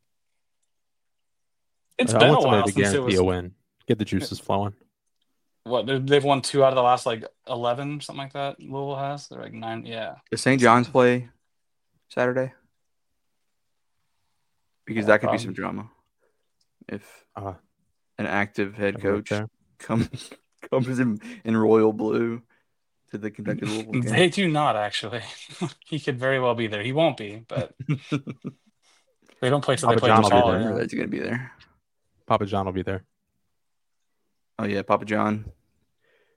Speaker 2: It's been a while
Speaker 1: since it was a win. Get the juices flowing.
Speaker 2: What they've won 2 out of the last 11, something like that. Louisville has. They're 9. Yeah.
Speaker 3: Does St. John's play Saturday? Because that could be some drama if an active head coach comes in royal blue to the Kentucky Louisville game.
Speaker 2: They do not actually. He could very well be there. He won't be, but they don't play till they play
Speaker 3: John will be there. He's going to be there.
Speaker 1: Papa John will be there.
Speaker 3: Oh yeah, Papa John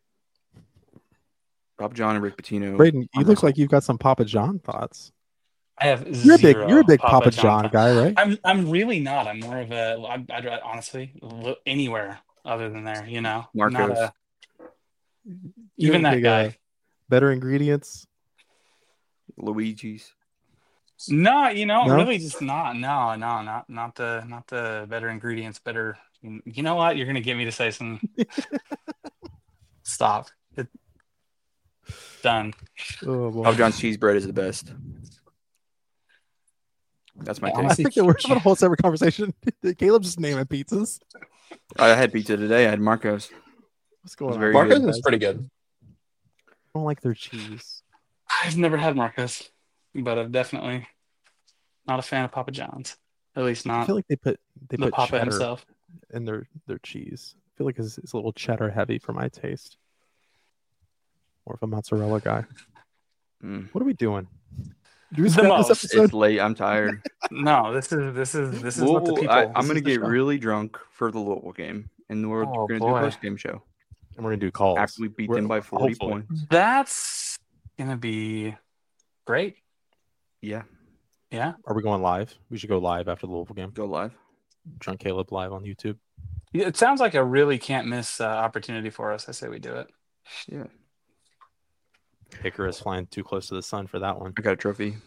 Speaker 3: and Rick Pitino.
Speaker 1: Braden, you look like you've got some Papa John thoughts.
Speaker 2: I have
Speaker 1: You're a big Papa
Speaker 2: John
Speaker 1: John guy, right?
Speaker 2: I'm really not. I'm more of a. I'd honestly look anywhere other than there. You know,
Speaker 3: Marcos.
Speaker 2: not a.
Speaker 1: You're
Speaker 2: Even
Speaker 1: a
Speaker 2: that
Speaker 1: big,
Speaker 2: guy.
Speaker 1: Better ingredients.
Speaker 3: Luigi's.
Speaker 2: No, you know,
Speaker 1: No?
Speaker 2: really just not. No, not the better ingredients. Better. You know what? You're gonna get me to say some. Stop. Done.
Speaker 1: Oh, boy.
Speaker 3: Papa John's cheese bread is the best. That's my
Speaker 2: Yeah,
Speaker 3: take.
Speaker 1: I
Speaker 2: honestly,
Speaker 1: think that we're having a whole separate conversation. Caleb's just naming pizzas.
Speaker 3: I had pizza today. I had Marcos.
Speaker 1: What's going on?
Speaker 3: very
Speaker 4: Marcos
Speaker 3: good.
Speaker 4: is pretty good.
Speaker 1: I don't like their cheese.
Speaker 2: I've never had Marcos, but I'm definitely not a fan of Papa John's. At least
Speaker 1: I
Speaker 2: not
Speaker 1: feel like they
Speaker 2: the
Speaker 1: put
Speaker 2: Papa
Speaker 1: cheddar
Speaker 2: himself.
Speaker 1: in their cheese. I feel like it's a little cheddar heavy for my taste. More of a mozzarella guy.
Speaker 3: Mm.
Speaker 1: What are we doing? Do we
Speaker 2: The
Speaker 1: scrap this
Speaker 2: most.
Speaker 1: episode?
Speaker 3: It's late. I'm tired.
Speaker 2: No, this is what the people.
Speaker 3: I'm
Speaker 1: this
Speaker 3: gonna
Speaker 1: is the
Speaker 3: get
Speaker 1: show.
Speaker 3: really drunk for the Louisville game, and we're
Speaker 2: Oh,
Speaker 3: gonna do
Speaker 2: boy.
Speaker 3: a post game show
Speaker 1: And we're gonna do calls
Speaker 3: after we beat
Speaker 1: We're-
Speaker 3: them by 40
Speaker 1: hopefully.
Speaker 3: points.
Speaker 2: That's gonna be great.
Speaker 3: Yeah,
Speaker 2: Yeah.
Speaker 1: Are we going live? We should go live after the Louisville game.
Speaker 3: go live.
Speaker 1: Drunk Caleb live on YouTube.
Speaker 2: It sounds like a really can't miss opportunity for us. I say we do it.
Speaker 3: Yeah,
Speaker 1: Icarus flying too close to the sun for that one.
Speaker 3: I got a trophy.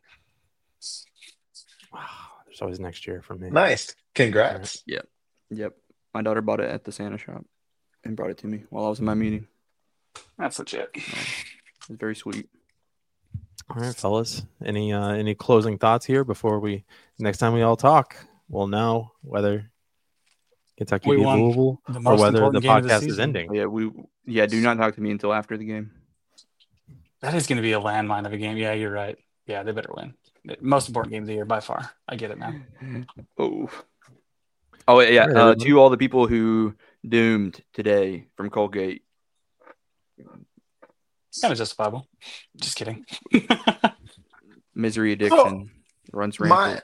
Speaker 1: There's always next year for me.
Speaker 4: Nice. Congrats.
Speaker 3: Yep, my daughter bought it at the Santa shop and brought it to me while I was in my meeting.
Speaker 2: That's legit.
Speaker 3: It was very sweet.
Speaker 1: All right, fellas. Any closing thoughts here before next time we all talk? We'll know whether Kentucky
Speaker 2: We
Speaker 1: beat
Speaker 2: won
Speaker 1: Louisville
Speaker 2: the
Speaker 1: or
Speaker 2: most
Speaker 1: whether the
Speaker 2: important game of the
Speaker 1: podcast is
Speaker 2: season.
Speaker 1: ending.
Speaker 3: Yeah, do not talk to me until after the game.
Speaker 2: That is going to be a landmine of a game. Yeah, you're right. Yeah, they better win. Most important game of the year by far. I get it now.
Speaker 3: Oh yeah.
Speaker 1: All right, everybody.
Speaker 3: To all the people who doomed today from Colgate.
Speaker 2: It's kind of justifiable. Just kidding.
Speaker 3: Misery addiction runs rampant.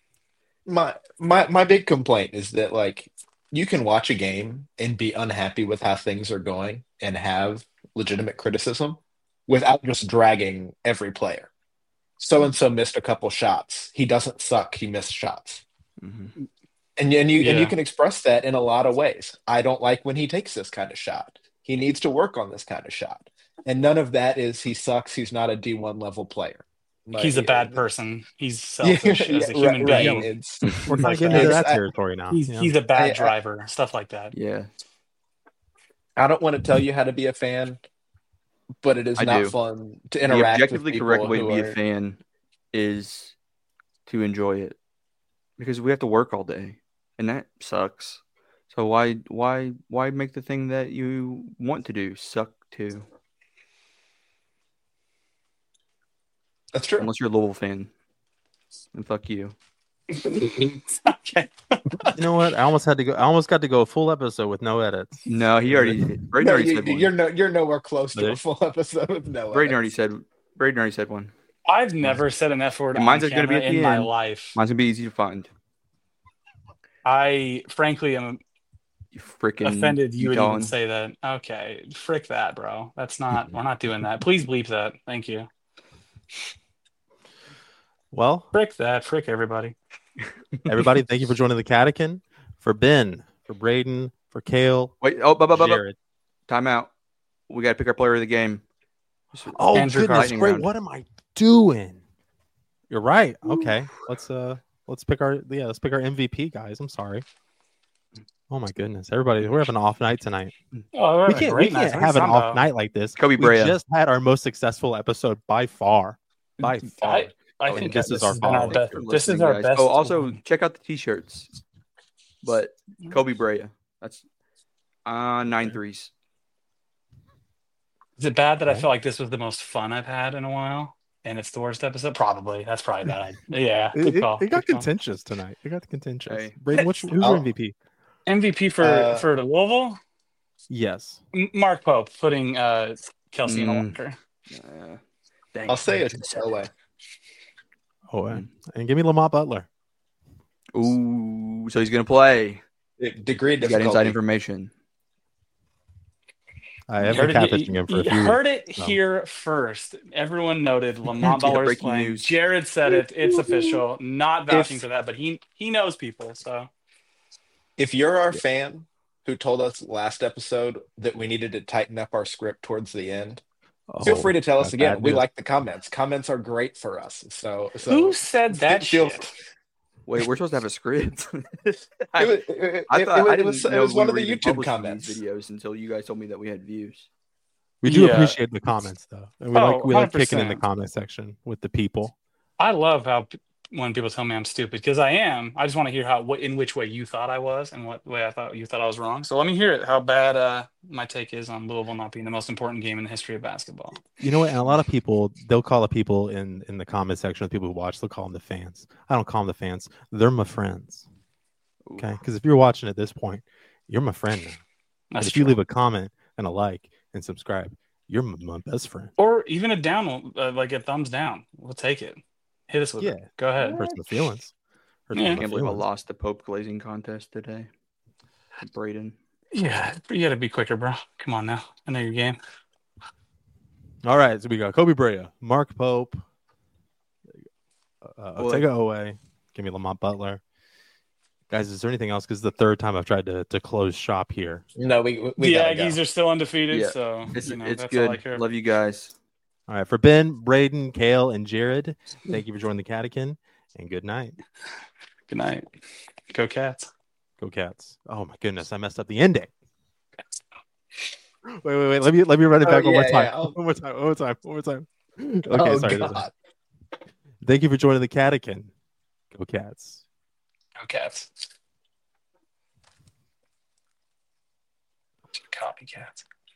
Speaker 4: My big complaint is that like you can watch a game and be unhappy with how things are going and have legitimate criticism without just dragging every player. So and so missed a couple shots. He doesn't suck. He missed shots.
Speaker 3: Mm-hmm.
Speaker 4: And you
Speaker 2: Yeah.
Speaker 4: can express that in a lot of ways. I don't like when he takes this kind of shot. He needs to work on this kind of shot. And none of that is he sucks. He's not a D1 level player. Like,
Speaker 2: He's a bad person. He's selfish as a human
Speaker 4: right.
Speaker 2: being.
Speaker 4: It's
Speaker 1: We're kind
Speaker 2: Like
Speaker 1: of getting into
Speaker 4: that.
Speaker 1: that territory now.
Speaker 2: He's a bad
Speaker 4: I-
Speaker 2: driver. Stuff like that.
Speaker 3: Yeah.
Speaker 4: I don't want to tell you how to be a fan, but it is
Speaker 3: I
Speaker 4: not
Speaker 3: do.
Speaker 4: fun to
Speaker 3: The
Speaker 4: interact
Speaker 3: objectively
Speaker 4: with
Speaker 3: correct
Speaker 4: people
Speaker 3: way to
Speaker 4: who
Speaker 3: be
Speaker 4: are.
Speaker 3: a fan is to enjoy it, because we have to work all day, and that sucks. So why make the thing that you want to do suck too?
Speaker 4: That's true.
Speaker 3: Unless you're a Louisville fan, and fuck you.
Speaker 2: Okay.
Speaker 1: You know what? I almost got to go a full episode with no edits.
Speaker 3: No, Braden
Speaker 4: No,
Speaker 3: already said one.
Speaker 4: you're nowhere close to
Speaker 1: Really?
Speaker 4: a full episode with no.
Speaker 3: Braden
Speaker 4: edits.
Speaker 3: already said one.
Speaker 2: I've never said an F word
Speaker 3: And
Speaker 2: on
Speaker 3: mine's gonna be
Speaker 2: camera
Speaker 3: at the
Speaker 2: in my
Speaker 3: end.
Speaker 2: life.
Speaker 3: Mine's gonna be easy to find.
Speaker 2: I frankly am
Speaker 3: You freaking
Speaker 2: offended you would
Speaker 3: Utah.
Speaker 2: even say that. Okay, frick that, bro. That's not. We're not doing that. Please bleep that. Thank you.
Speaker 1: Well,
Speaker 2: Frick that. Frick everybody.
Speaker 1: everybody, thank you for joining the Catechin. For Ben, for Braden, for Kale,
Speaker 3: Wait,
Speaker 1: Jared.
Speaker 3: time out. We gotta pick our player of the game.
Speaker 1: Oh
Speaker 2: Andrew
Speaker 1: goodness,
Speaker 3: Lightning
Speaker 1: great!
Speaker 3: round.
Speaker 1: What am I doing? You're right. Okay, let's pick our MVP, guys. I'm sorry. Oh my goodness, everybody, we're having an off night tonight.
Speaker 2: Oh,
Speaker 1: We can't have an off night like this.
Speaker 3: Kobe
Speaker 1: We
Speaker 3: Brea.
Speaker 1: just had our most successful episode by far. By far.
Speaker 2: I
Speaker 3: Oh,
Speaker 2: think
Speaker 1: this is our
Speaker 2: has been
Speaker 1: fault.
Speaker 2: best.
Speaker 3: Thanks for
Speaker 2: This is
Speaker 3: listening,
Speaker 2: our
Speaker 3: guys.
Speaker 2: best.
Speaker 3: Oh, also check out the t-shirts. But Kobe Brea. That's 9 threes.
Speaker 2: Is it bad that I
Speaker 1: Right.
Speaker 2: feel like this was the most fun I've had in a while, and it's the worst episode? Probably. That's probably bad. Yeah. Good call.
Speaker 1: It got
Speaker 2: Good call.
Speaker 1: contentious tonight. It got contentious.
Speaker 3: Hey.
Speaker 1: Braden, who's your
Speaker 4: Oh.
Speaker 1: MVP?
Speaker 2: MVP for the Louisville.
Speaker 1: Yes.
Speaker 2: Mark Pope putting Kelsey in a
Speaker 3: Mm.
Speaker 2: locker.
Speaker 3: Dang.
Speaker 4: I'll say it's Owe.
Speaker 1: Oh, and give me Lamont Butler.
Speaker 3: Ooh, so he's gonna play.
Speaker 4: Degree
Speaker 3: He's got
Speaker 4: difficulty.
Speaker 3: inside information.
Speaker 1: I have been catfishing him for a few
Speaker 2: You heard
Speaker 1: weeks.
Speaker 2: it here first. Everyone noted Lamont
Speaker 3: Yeah,
Speaker 2: Butler is
Speaker 3: breaking
Speaker 2: playing.
Speaker 3: news.
Speaker 2: Jared said it. It's official. Not vouching
Speaker 4: If-
Speaker 2: for that, but he knows people. So
Speaker 4: If you're our fan who told us last episode that we needed to tighten up our script towards the end, feel free to tell us
Speaker 1: that's
Speaker 4: again.
Speaker 1: bad
Speaker 4: We
Speaker 1: news.
Speaker 4: like the comments. Comments are great for us. So
Speaker 2: who said that
Speaker 4: feel-
Speaker 2: shit?
Speaker 3: Wait, we're supposed to have a script.
Speaker 4: It
Speaker 3: I
Speaker 4: was,
Speaker 3: thought I
Speaker 4: it
Speaker 3: didn't
Speaker 4: was,
Speaker 3: know
Speaker 4: it was
Speaker 3: we
Speaker 4: one of
Speaker 3: were
Speaker 4: the
Speaker 3: even
Speaker 4: YouTube
Speaker 3: publishing
Speaker 4: comments.
Speaker 3: these videos until you guys told me that we had views.
Speaker 1: We do
Speaker 2: Yeah.
Speaker 1: appreciate the comments though. And we like kicking in the
Speaker 2: 100%.
Speaker 1: comment section with the people.
Speaker 2: I love how when people tell me I'm stupid because I am. I just want to hear in which way you thought I was and what way I thought you thought I was wrong. So let me hear it. How bad my take is on Louisville not being the most important game in the history of basketball.
Speaker 1: You know what? And a lot of people, they'll call the people in the comment section, the people who watch, they'll call them the fans. I don't call them the fans. They're my friends. Okay? Because if you're watching at this point, you're my friend now.
Speaker 2: That's
Speaker 1: And if
Speaker 2: true.
Speaker 1: you leave a comment and a like and subscribe, you're my best friend.
Speaker 2: Or even a down, like a thumbs down. We'll take it. Hit us with it. Go ahead.
Speaker 1: Hurts my feelings. Hurts
Speaker 2: Yeah.
Speaker 3: I
Speaker 1: my
Speaker 3: can't believe I
Speaker 1: feelings.
Speaker 3: lost the Pope glazing contest today. Braden.
Speaker 2: Yeah, you got to be quicker, bro. Come on now. I know your game.
Speaker 1: All right, so we got Kobe Brea, Mark Pope, Otega Owe, give me Lamont Butler. Guys, is there anything else? Because it's the third time I've tried to close shop here.
Speaker 4: No, we
Speaker 2: The
Speaker 4: gotta
Speaker 2: Aggies
Speaker 4: go.
Speaker 2: are still undefeated,
Speaker 3: Yeah.
Speaker 2: so
Speaker 3: It's
Speaker 2: that's
Speaker 3: good.
Speaker 2: all I care.
Speaker 3: Love you guys.
Speaker 1: All right, for Ben, Braden, Kale, and Jared, thank you for joining the Catechin, and good night.
Speaker 2: Good night. Go Cats.
Speaker 1: Go Cats. Oh my goodness, I messed up the ending. Wait. Let me run it back one more time.
Speaker 4: yeah.
Speaker 1: One more time. Okay,
Speaker 4: Oh,
Speaker 1: sorry.
Speaker 4: God.
Speaker 1: Thank you for joining the Catechin. Go Cats.
Speaker 2: Go Cats. Copycats.